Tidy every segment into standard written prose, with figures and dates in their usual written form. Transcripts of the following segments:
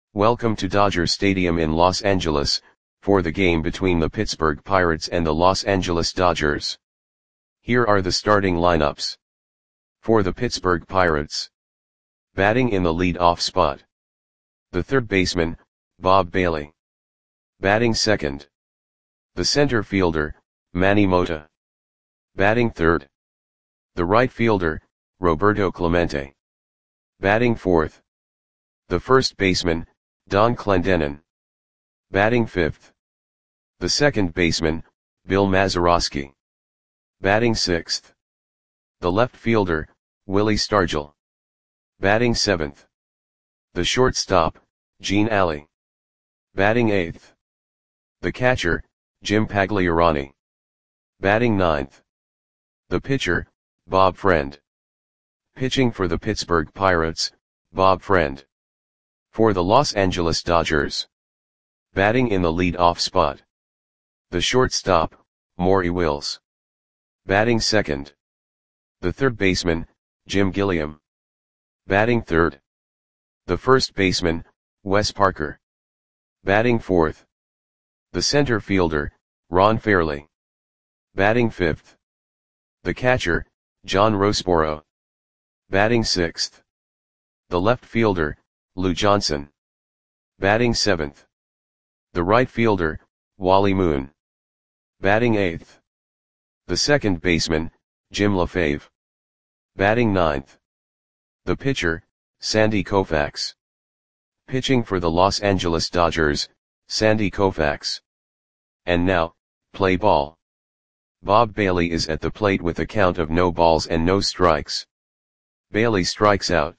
Welcome to Dodger Stadium in Los Angeles, for the game between the Pittsburgh Pirates and the Los Angeles Dodgers. Here are the starting lineups. For the Pittsburgh Pirates. Batting in the lead-off spot. The third baseman, Bob Bailey. Batting second. The center fielder, Manny Mota. Batting third. The right fielder, Roberto Clemente. Batting fourth. The first baseman, Don Clendenon. Batting fifth. The second baseman, Bill Mazeroski. Batting sixth. The left fielder, Willie Stargell. Batting seventh. The shortstop, Gene Alley. Batting eighth. The catcher, Jim Pagliarani. Batting ninth. The pitcher, Bob Friend. Pitching for the Pittsburgh Pirates, Bob Friend. For the Los Angeles Dodgers. Batting in the lead-off spot. The shortstop, Maury Wills. Batting second. The third baseman, Jim Gilliam. Batting third. The first baseman, Wes Parker. Batting fourth. The center fielder, Ron Fairly. Batting fifth. The catcher, John Roseboro. Batting sixth. The left fielder, Lou Johnson. Batting seventh. The right fielder, Wally Moon. Batting eighth. The second baseman, Jim LaFave. Batting ninth. The pitcher, Sandy Koufax. Pitching for the Los Angeles Dodgers, Sandy Koufax. And now, play ball. Bob Bailey is at the plate with a count of no balls and no strikes. Bailey strikes out.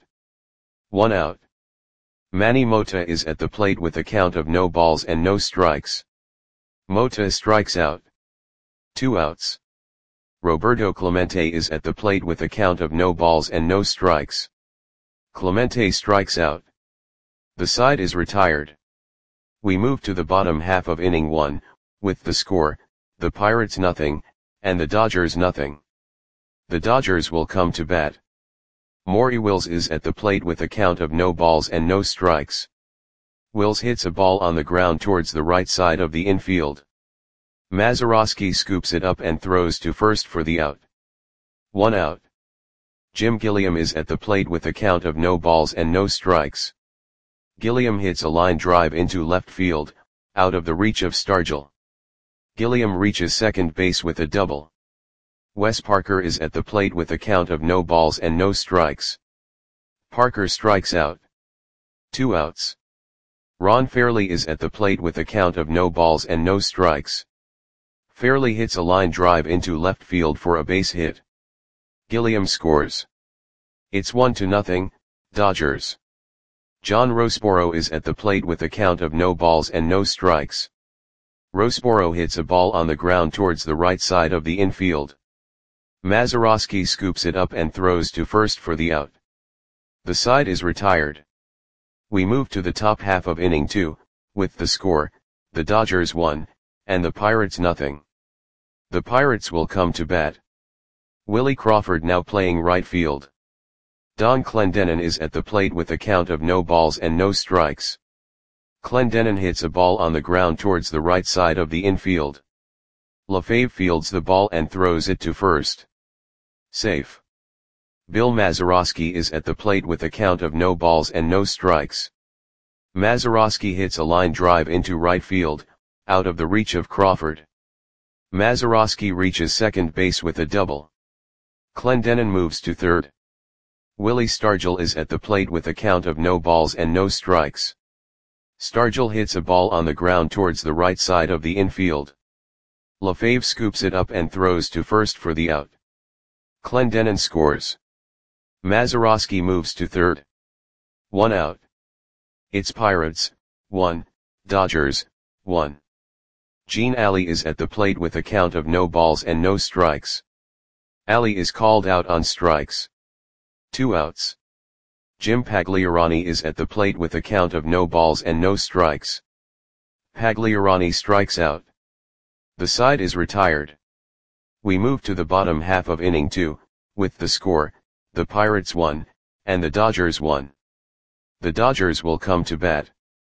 1 out. Manny Mota is at the plate with a count of no balls and no strikes. Mota strikes out. 2 outs. Roberto Clemente is at the plate with a count of no balls and no strikes. Clemente strikes out. The side is retired. We move to the bottom half of inning 1, with the score, the Pirates nothing, and the Dodgers nothing. The Dodgers will come to bat. Maury Wills is at the plate with a count of no balls and no strikes. Wills hits a ball on the ground towards the right side of the infield. Mazeroski scoops it up and throws to first for the out. 1 out. Jim Gilliam is at the plate with a count of no balls and no strikes. Gilliam hits a line drive into left field, out of the reach of Stargell. Gilliam reaches second base with a double. Wes Parker is at the plate with a count of no balls and no strikes. Parker strikes out. 2 outs. Ron Fairly is at the plate with a count of no balls and no strikes. Fairly hits a line drive into left field for a base hit. Gilliam scores. It's 1-0, Dodgers. John Roseboro is at the plate with a count of no balls and no strikes. Roseboro hits a ball on the ground towards the right side of the infield. Mazeroski scoops it up and throws to first for the out. The side is retired. We move to the top half of inning 2, with the score, the Dodgers 1, and the Pirates nothing. The Pirates will come to bat. Willie Crawford now playing right field. Don Clendenon is at the plate with a count of no balls and no strikes. Clendenon hits a ball on the ground towards the right side of the infield. LaFave fields the ball and throws it to first. Safe. Bill Mazeroski is at the plate with a count of no balls and no strikes. Mazeroski hits a line drive into right field, out of the reach of Crawford. Mazeroski reaches second base with a double. Clendenon moves to third. Willie Stargell is at the plate with a count of no balls and no strikes. Stargell hits a ball on the ground towards the right side of the infield. LaFave scoops it up and throws to first for the out. Clendenon scores. Mazeroski moves to third. 1 out. It's Pirates, 1, Dodgers, 1. Gene Alley is at the plate with a count of no balls and no strikes. Alley is called out on strikes. 2 outs. Jim Pagliarani is at the plate with a count of no balls and no strikes. Pagliarani strikes out. The side is retired. We move to the bottom half of inning 2, with the score, the Pirates 1, and the Dodgers 1. The Dodgers will come to bat.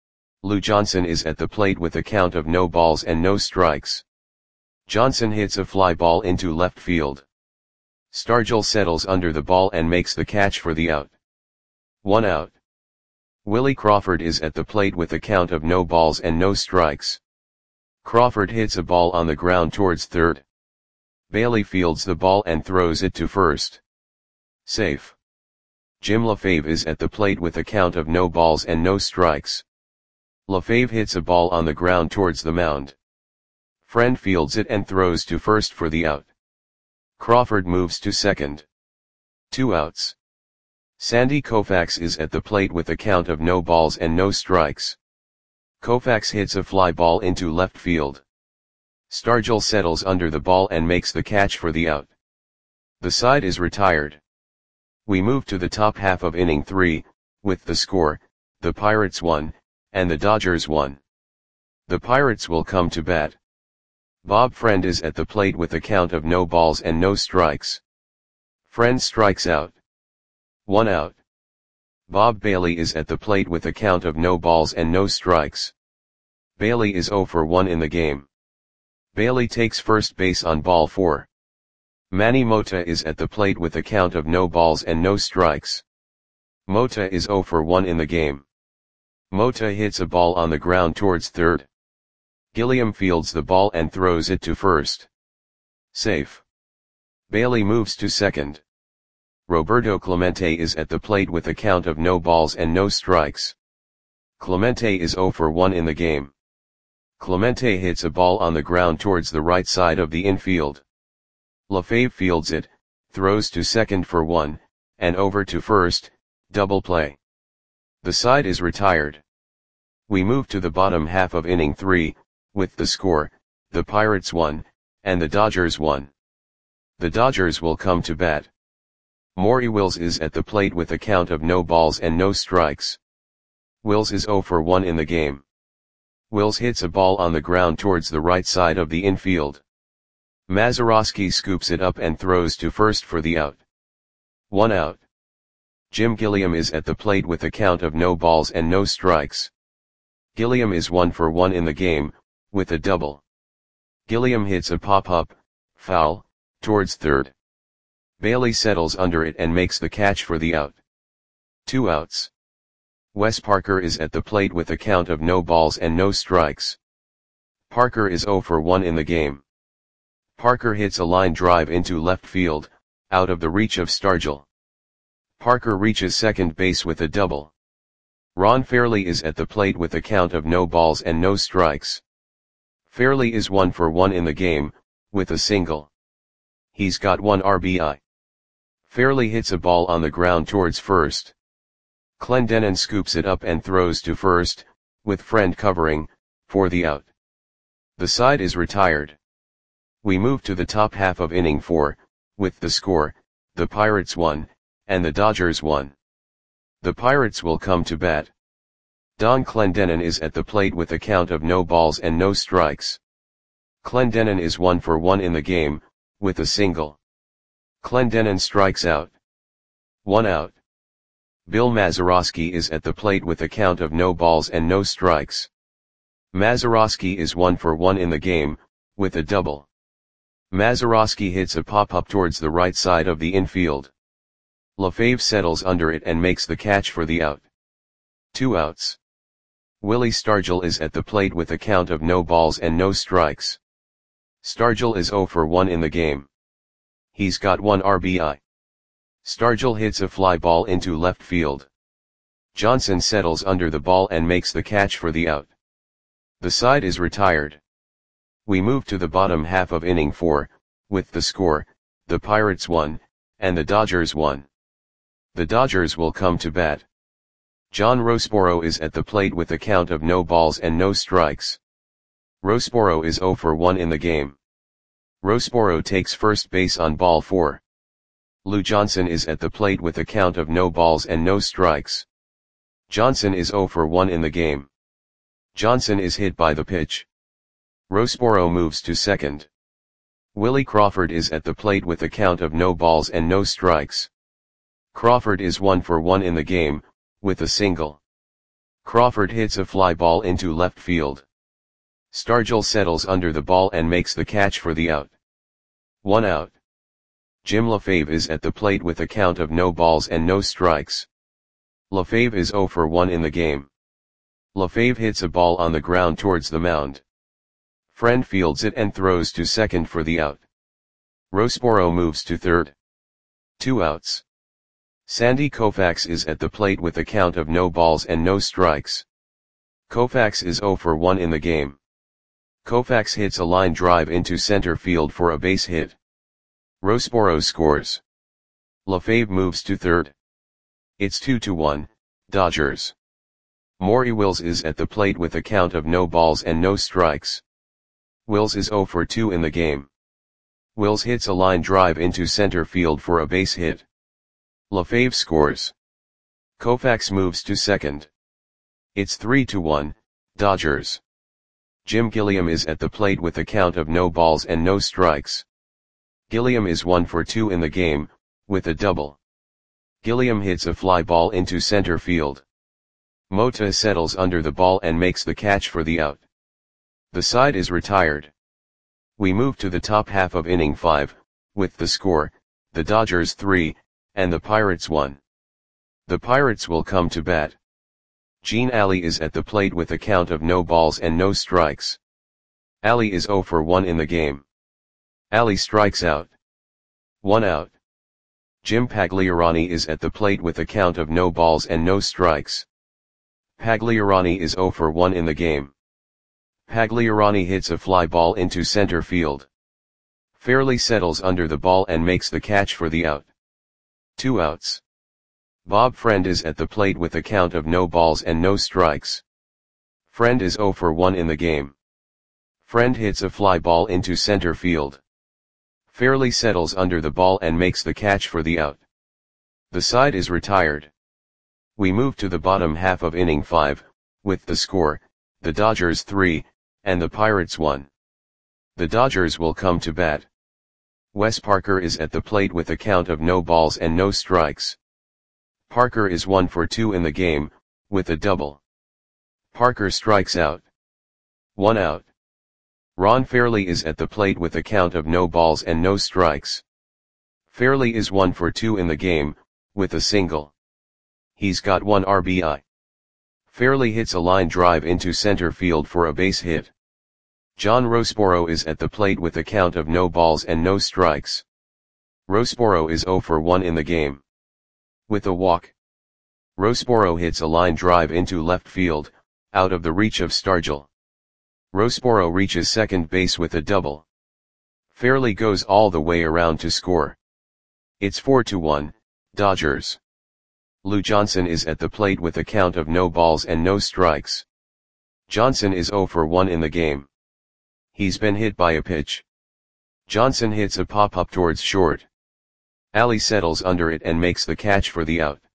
Lou Johnson is at the plate with a count of no balls and no strikes. Johnson hits a fly ball into left field. Stargell settles under the ball and makes the catch for the out. 1 out. Willie Crawford is at the plate with a count of no balls and no strikes. Crawford hits a ball on the ground towards third. Bailey fields the ball and throws it to first. Safe. Jim LaFave is at the plate with a count of no balls and no strikes. LaFave hits a ball on the ground towards the mound. Friend fields it and throws to first for the out. Crawford moves to second. 2 outs. Sandy Koufax is at the plate with a count of no balls and no strikes. Koufax hits a fly ball into left field. Stargell settles under the ball and makes the catch for the out. The side is retired. We move to the top half of inning 3, with the score, the Pirates 1, and the Dodgers 1. The Pirates will come to bat. Bob Friend is at the plate with a count of no balls and no strikes. Friend strikes out. 1 out. Bob Bailey is at the plate with a count of no balls and no strikes. Bailey is 0 for 1 in the game. Bailey takes first base on ball 4. Manny Mota is at the plate with a count of no balls and no strikes. Mota is 0 for 1 in the game. Mota hits a ball on the ground towards third. Gilliam fields the ball and throws it to first. Safe. Bailey moves to second. Roberto Clemente is at the plate with a count of no balls and no strikes. Clemente is 0 for 1 in the game. Clemente hits a ball on the ground towards the right side of the infield. LaFave fields it, throws to second for 1, and over to first, double play. The side is retired. We move to the bottom half of inning 3, with the score, the Pirates 1, and the Dodgers 1. The Dodgers will come to bat. Maury Wills is at the plate with a count of no balls and no strikes. Wills is 0 for 1 in the game. Wills hits a ball on the ground towards the right side of the infield. Mazeroski scoops it up and throws to first for the out. 1 out. Jim Gilliam is at the plate with a count of no balls and no strikes. Gilliam is 1 for 1 in the game, with a double. Gilliam hits a pop-up, foul, towards third. Bailey settles under it and makes the catch for the out. 2 outs. Wes Parker is at the plate with a count of no balls and no strikes. Parker is 0 for 1 in the game. Parker hits a line drive into left field, out of the reach of Stargell. Parker reaches second base with a double. Ron Fairley is at the plate with a count of no balls and no strikes. Fairley is 1 for 1 in the game, with a single. He's got 1 RBI. Fairley hits a ball on the ground towards first. Clendenon scoops it up and throws to first, with Friend covering, for the out. The side is retired. We move to the top half of inning 4, with the score, the Pirates 1, and the Dodgers 1. The Pirates will come to bat. Don Clendenon is at the plate with a count of no balls and no strikes. Clendenon is 1 for 1 in the game, with a single. Clendenon strikes out. 1 out. Bill Mazeroski is at the plate with a count of no balls and no strikes. Mazeroski is 1 for 1 in the game, with a double. Mazeroski hits a pop-up towards the right side of the infield. LaFave settles under it and makes the catch for the out. 2 outs. Willie Stargell is at the plate with a count of no balls and no strikes. Stargell is 0 for 1 in the game. He's got 1 RBI. Stargell hits a fly ball into left field. Johnson settles under the ball and makes the catch for the out. The side is retired. We move to the bottom half of inning 4, with the score, the Pirates 1, and the Dodgers 1. The Dodgers will come to bat. John Roseboro is at the plate with a count of no balls and no strikes. Roseboro is 0 for 1 in the game. Roseboro takes first base on ball 4. Lou Johnson is at the plate with a count of no balls and no strikes. Johnson is 0 for 1 in the game. Johnson is hit by the pitch. Roseboro moves to second. Willie Crawford is at the plate with a count of no balls and no strikes. Crawford is 1 for 1 in the game, with a single. Crawford hits a fly ball into left field. Stargell settles under the ball and makes the catch for the out. 1 out. Jim LaFave is at the plate with a count of no balls and no strikes. LaFave is 0 for 1 in the game. LaFave hits a ball on the ground towards the mound. Friend fields it and throws to second for the out. Roseboro moves to third. 2 outs. Sandy Koufax is at the plate with a count of no balls and no strikes. Koufax is 0 for 1 in the game. Koufax hits a line drive into center field for a base hit. Roseboro scores. LaFave moves to third. It's 2-1, Dodgers. Maury Wills is at the plate with a count of no balls and no strikes. Wills is 0 for 2 in the game. Wills hits a line drive into center field for a base hit. LaFave scores. Koufax moves to second. It's 3-1, Dodgers. Jim Gilliam is at the plate with a count of no balls and no strikes. Gilliam is 1 for 2 in the game, with a double. Gilliam hits a fly ball into center field. Mota settles under the ball and makes the catch for the out. The side is retired. We move to the top half of inning 5, with the score, the Dodgers 3, and the Pirates 1. The Pirates will come to bat. Gene Alley is at the plate with a count of no balls and no strikes. Alley is 0 for 1 in the game. Alley strikes out. 1 out. Jim Pagliarani is at the plate with a count of no balls and no strikes. Pagliarani is 0 for 1 in the game. Pagliarani hits a fly ball into center field. Fairley settles under the ball and makes the catch for the out. 2 outs. Bob Friend is at the plate with a count of no balls and no strikes. Friend is 0 for 1 in the game. Friend hits a fly ball into center field. Fairley settles under the ball and makes the catch for the out. The side is retired. We move to the bottom half of inning 5, with the score, the Dodgers 3, and the Pirates 1. The Dodgers will come to bat. Wes Parker is at the plate with a count of no balls and no strikes. Parker is 1 for 2 in the game, with a double. Parker strikes out. 1 out. Ron Fairley is at the plate with a count of no balls and no strikes. Fairley is 1 for 2 in the game, with a single. He's got 1 RBI. Fairley hits a line drive into center field for a base hit. John Roseboro is at the plate with a count of no balls and no strikes. Roseboro is 0 for 1 in the game. With a walk. Roseboro hits a line drive into left field, out of the reach of Stargell. Roseboro reaches second base with a double. Fairley goes all the way around to score. It's 4-1, Dodgers. Lou Johnson is at the plate with a count of no balls and no strikes. Johnson is 0 for 1 in the game. He's been hit by a pitch. Johnson hits a pop-up towards short. Alley settles under it and makes the catch for the out.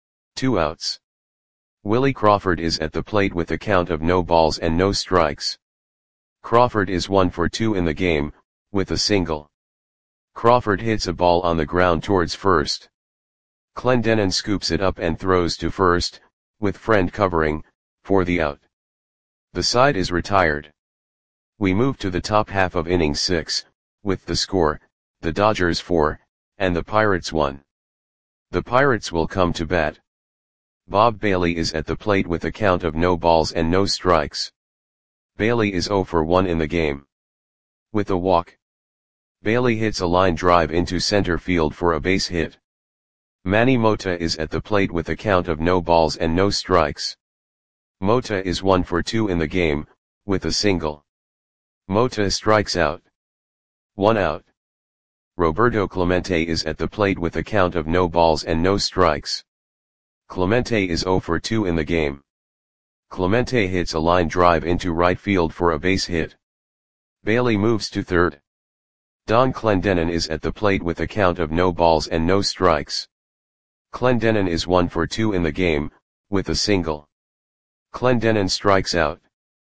2 outs. Willie Crawford is at the plate with a count of no balls and no strikes. Crawford is 1 for 2 in the game, with a single. Crawford hits a ball on the ground towards first. Clendenon scoops it up and throws to first, with Friend covering, for the out. The side is retired. We move to the top half of inning 6, with the score, the Dodgers 4, and the Pirates 1. The Pirates will come to bat. Bob Bailey is at the plate with a count of no balls and no strikes. Bailey is 0 for 1 in the game. With a walk. Bailey hits a line drive into center field for a base hit. Manny Mota is at the plate with a count of no balls and no strikes. Mota is 1 for 2 in the game, with a single. Mota strikes out. 1 out. Roberto Clemente is at the plate with a count of no balls and no strikes. Clemente is 0 for 2 in the game. Clemente hits a line drive into right field for a base hit. Bailey moves to third. Don Clendenon is at the plate with a count of no balls and no strikes. Clendenon is 1 for 2 in the game, with a single. Clendenon strikes out.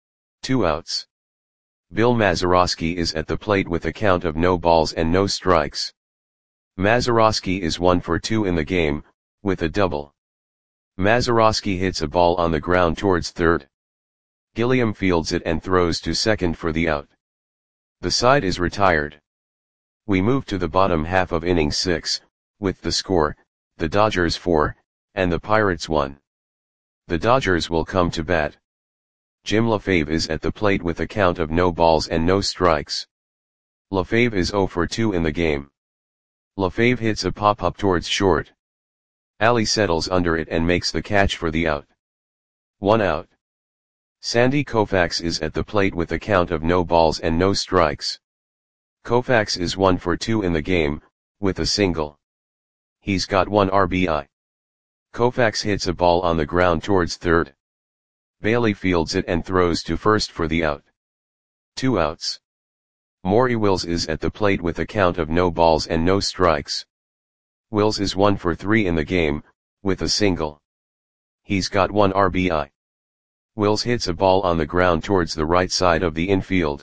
2 outs. Bill Mazeroski is at the plate with a count of no balls and no strikes. Mazeroski is 1 for 2 in the game, with a double. Mazeroski hits a ball on the ground towards third. Gilliam fields it and throws to second for the out. The side is retired. We move to the bottom half of inning 6, with the score, the Dodgers 4, and the Pirates 1. The Dodgers will come to bat. Jim LaFave is at the plate with a count of no balls and no strikes. LaFave is 0 for 2 in the game. LaFave hits a pop-up towards short. Ali settles under it and makes the catch for the out. 1 out. Sandy Koufax is at the plate with a count of no balls and no strikes. Koufax is 1 for 2 in the game, with a single. He's got 1 RBI. Koufax hits a ball on the ground towards third. Bailey fields it and throws to first for the out. 2 outs. Maury Wills is at the plate with a count of no balls and no strikes. Wills is 1 for 3 in the game, with a single. He's got 1 RBI. Wills hits a ball on the ground towards the right side of the infield.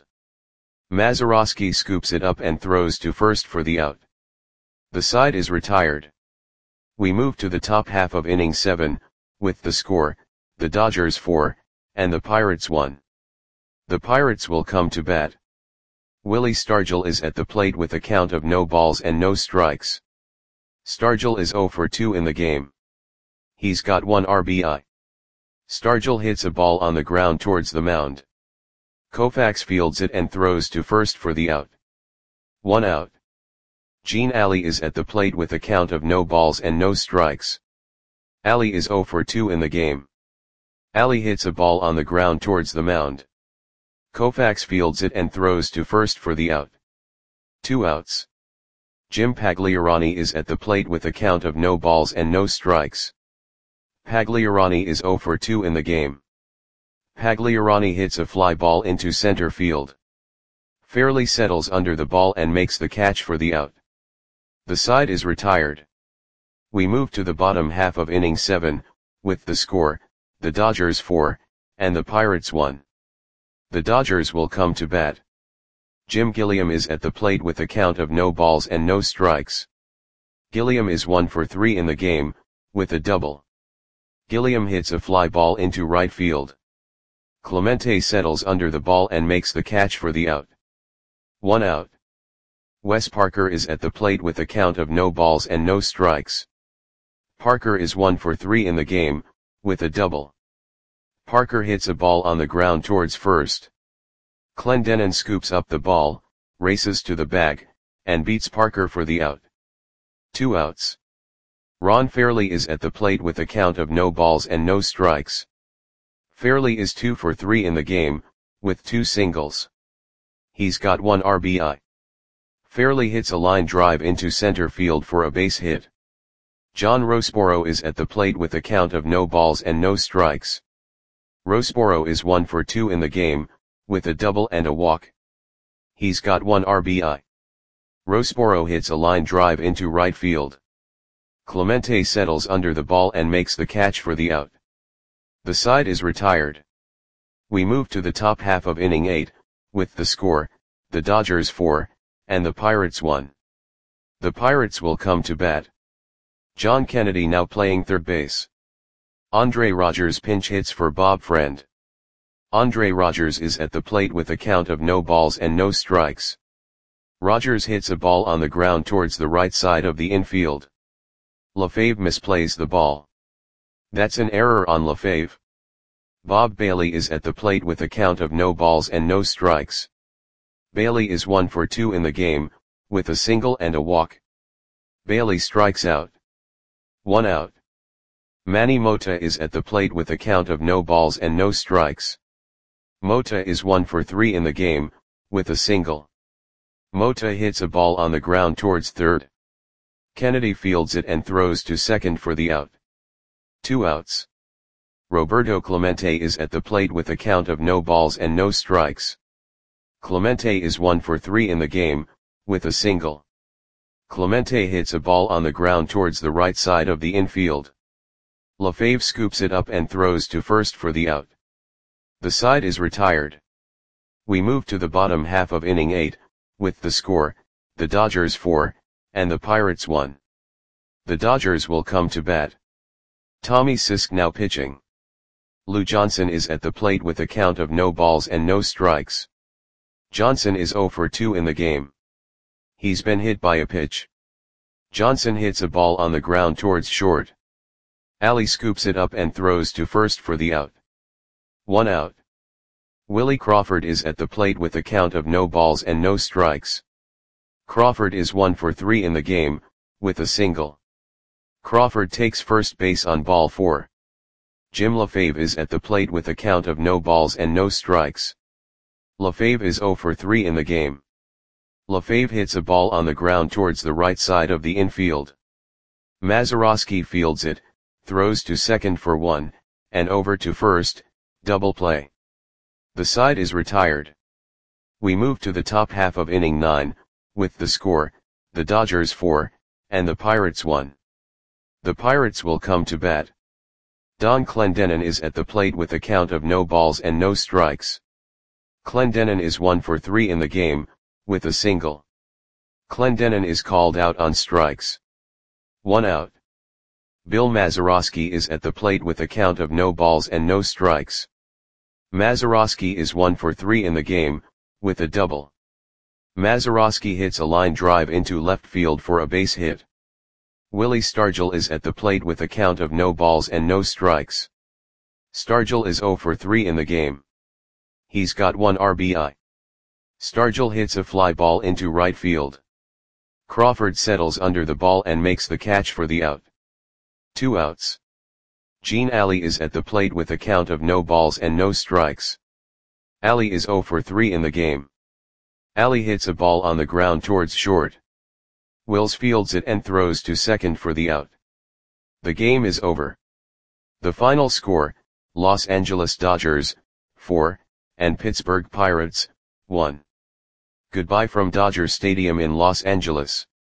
Mazeroski scoops it up and throws to first for the out. The side is retired. We move to the top half of inning 7, with the score, the Dodgers 4, and the Pirates 1. The Pirates will come to bat. Willie Stargell is at the plate with a count of no balls and no strikes. Stargell is 0 for 2 in the game. He's got 1 RBI. Stargell hits a ball on the ground towards the mound. Koufax fields it and throws to first for the out. 1 out. Gene Ali is at the plate with a count of no balls and no strikes. Ali is 0 for 2 in the game. Ali hits a ball on the ground towards the mound. Koufax fields it and throws to first for the out. 2 outs. Jim Pagliarani is at the plate with a count of no balls and no strikes. Pagliarani is 0 for 2 in the game. Pagliarani hits a fly ball into center field. Fairley settles under the ball and makes the catch for the out. The side is retired. We move to the bottom half of inning 7, with the score, the Dodgers 4, and the Pirates 1. The Dodgers will come to bat. Jim Gilliam is at the plate with a count of no balls and no strikes. Gilliam is 1 for 3 in the game, with a double. Gilliam hits a fly ball into right field. Clemente settles under the ball and makes the catch for the out. 1 out. Wes Parker is at the plate with a count of no balls and no strikes. Parker is 1 for 3 in the game, with a double. Parker hits a ball on the ground towards first. Clendenon scoops up the ball, races to the bag, and beats Parker for the out. 2 outs. Ron Fairley is at the plate with a count of no balls and no strikes. Fairley is 2 for 3 in the game, with 2 singles. He's got 1 RBI. Fairley hits a line drive into center field for a base hit. John Roseboro is at the plate with a count of no balls and no strikes. Roseboro is 1 for 2 in the game, with a double and a walk. He's got 1 RBI. Roseboro hits a line drive into right field. Clemente settles under the ball and makes the catch for the out. The side is retired. We move to the top half of inning 8, with the score, the Dodgers 4, and the Pirates 1. The Pirates will come to bat. John Kennedy now playing third base. Andre Rogers pinch hits for Bob Friend. Andre Rogers is at the plate with a count of no balls and no strikes. Rogers hits a ball on the ground towards the right side of the infield. LaFave misplays the ball. That's an error on LaFave. Bob Bailey is at the plate with a count of no balls and no strikes. Bailey is 1 for 2 in the game, with a single and a walk. Bailey strikes out. 1 out. Manny Mota is at the plate with a count of no balls and no strikes. Mota is 1 for 3 in the game, with a single. Mota hits a ball on the ground towards third. Kennedy fields it and throws to second for the out. 2 outs. Roberto Clemente is at the plate with a count of no balls and no strikes. Clemente is 1 for 3 in the game, with a single. Clemente hits a ball on the ground towards the right side of the infield. LaFave scoops it up and throws to first for the out. The side is retired. We move to the bottom half of inning 8, with the score, the Dodgers 4, and the Pirates 1. The Dodgers will come to bat. Tommy Sisk now pitching. Lou Johnson is at the plate with a count of no balls and no strikes. Johnson is 0 for 2 in the game. He's been hit by a pitch. Johnson hits a ball on the ground towards short. Ali scoops it up and throws to first for the out. 1 out. Willie Crawford is at the plate with a count of no balls and no strikes. Crawford is 1 for 3 in the game, with a single. Crawford takes first base on ball 4. Jim LaFave is at the plate with a count of no balls and no strikes. LaFave is 0 for 3 in the game. LaFave hits a ball on the ground towards the right side of the infield. Mazeroski fields it, throws to second for 1, and over to first, double play. The side is retired. We move to the top half of inning 9, with the score, the Dodgers 4, and the Pirates 1. The Pirates will come to bat. Don Clendenon is at the plate with a count of no balls and no strikes. Clendenon is 1 for 3 in the game, with a single. Clendenon is called out on strikes. 1 out. Bill Mazeroski is at the plate with a count of no balls and no strikes. Mazeroski is 1 for 3 in the game, with a double. Mazeroski hits a line drive into left field for a base hit. Willie Stargell is at the plate with a count of no balls and no strikes. Stargell is 0 for 3 in the game. He's got 1 RBI. Stargell hits a fly ball into right field. Crawford settles under the ball and makes the catch for the out. 2 outs. Gene Ali is at the plate with a count of no balls and no strikes. Ali is 0 for 3 in the game. Ali hits a ball on the ground towards short. Wills fields it and throws to second for the out. The game is over. The final score, Los Angeles Dodgers, 4, and Pittsburgh Pirates, 1. Goodbye from Dodger Stadium in Los Angeles.